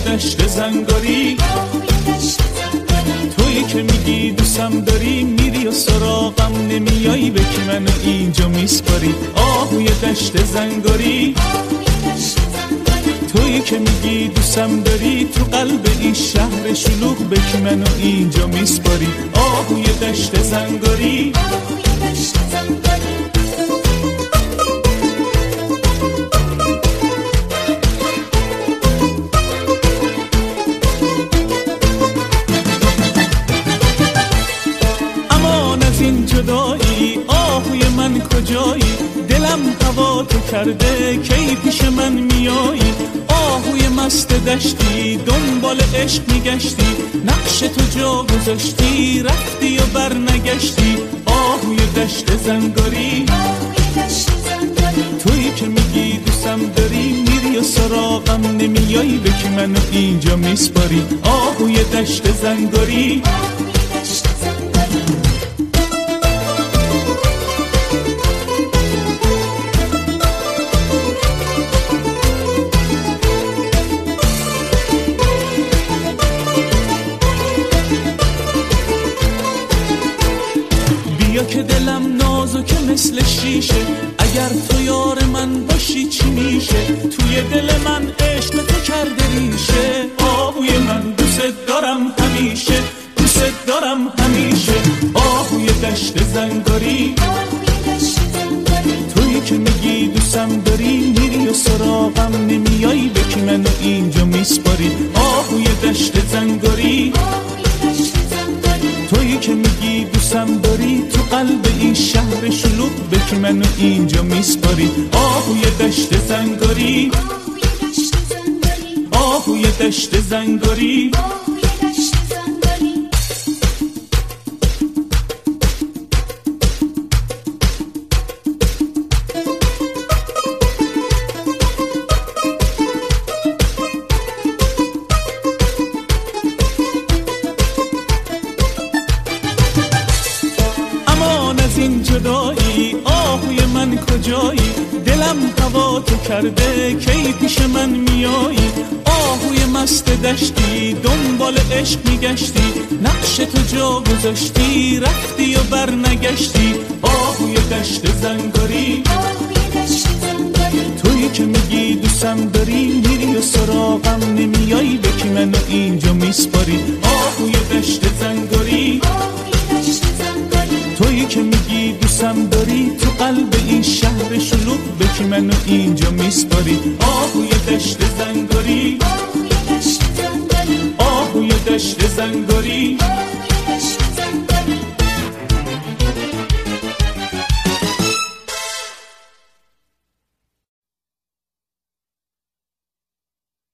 دشت زنگاری، تویی که میگی دوستم داری، میری و سراغم نمیایی، به که منو اینجا میسپاری. آهوی دشت زنگاری، تویی که میگی دوستم داری، تو قلب این شهر شلوغ، به که منو اینجا میسپاری. آهوی دشت زنگاری. امان از این جدایی، آهوی من کجایی، دلم هوا تو کرده، کی پیش من میایی. آهوی مست دشتی، دنبال عشق میگشتی، نقش تو جا گذاشتی، رفتی و بر نگشتی. آهوی دشت زنگاری، تویی که میگی دوستم داری، میری و سراغم نمیایی، به که منو اینجا میسپاری. آهوی دشت زنگاری. بیا که دلم نازکه مثل شیشه، اگر تو یار من باشی چی میشه، توی دل من عشق تو کرده ریشه. آهوی من دوست دارم همیشه، دوست دارم همیشه. آهوی دشت زنگاری، تویی که میگی دوستم داری، میری و سراغم نمیایی، به که منو اینجا میسپاری. آهوی دشت زنگاری، تویی که میگی دوستم داری، تو قلب این شهر شلوغ، به که منو اینجا میسپاری. آهوی دشت زنگاری. آهوی دشت زنگاری. امان از این جدایی، آهوی من کجایی، دلم هوا تو کرده، کی پیش من میایی. آهوی مست دشتی، دنبال عشق میگشتی، نقش تو جا گذاشتی، رفتی و بر نگشتی. آهوی دشت زنگاری، تویی که میگی دوستم داری، میری و سراغم نمیایی، به که منو اینجا میسپاری. آهوی دشت زنگاری، تویی که میگی دوستم داری، تو قلب این شهر شلوغ، به که منو اینجا میسپاری. آهوی دشت زنگاری. آهوی دشت زنگاری.